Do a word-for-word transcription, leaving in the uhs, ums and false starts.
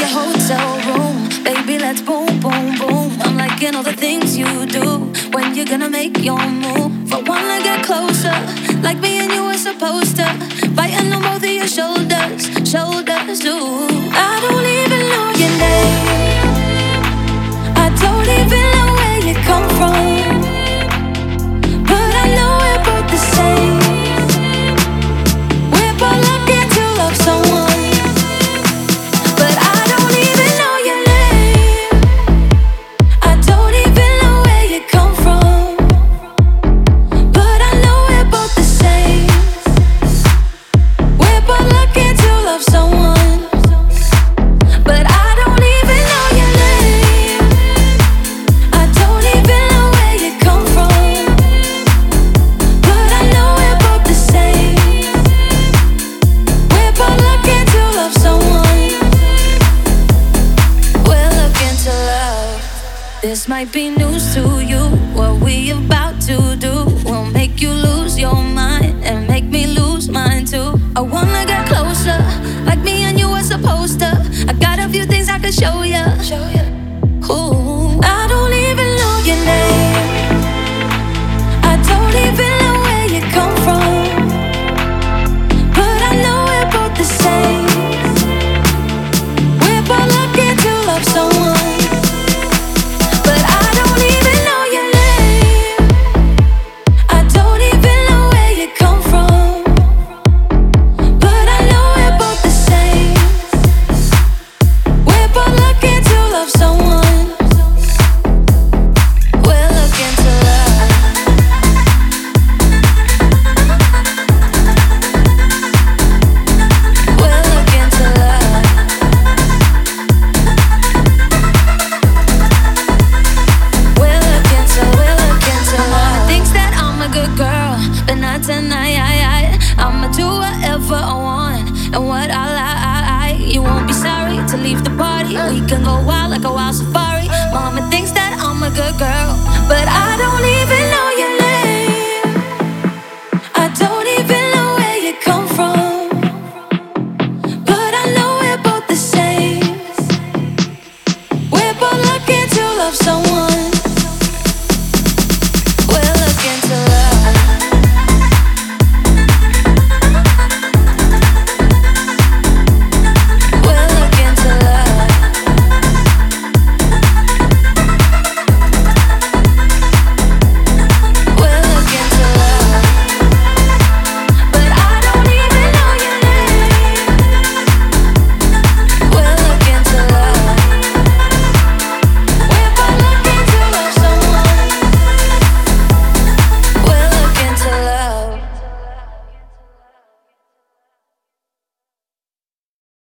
hotel room. Baby, let's boom, boom, boom. I'm liking all the things you do. When you gonna make your move? I wanna get closer, like me and you were supposed to. Biting on both of your shoulders, shoulders do. I don't even know your name. I don't even know where you come from. But I know we're both the same. We're both lucky to love someone. But I don't even know your name. I don't even know where you come from. But I know we're both the same. We're both lucky to love someone. But I don't even know your name. I don't even know where you come from. But I know we're both the same. We're both lucky to love someone. We're looking to love. This might be news to you. What we about to do will make you lose your mind and make me lose mine too. I wanna get closer, like me and you were supposed to. I got a few things I could show ya. Ooh, I don't even know your name. I don't even know where you come from. But I know we're both the same. We're both lucky to love someone. But I don't even know your name. I don't even know where you come from. But I know we're both the same. We're both lucky to love someone. We're looking to love. We're looking to love. We're looking to, we're looking to love. Thinks that I'm a good girl, but not tonight. I'ma do whatever I want and what I like. You won't be sorry to leave the party. We can go wild like a wild safari. Mama thinks that I'm a good girl,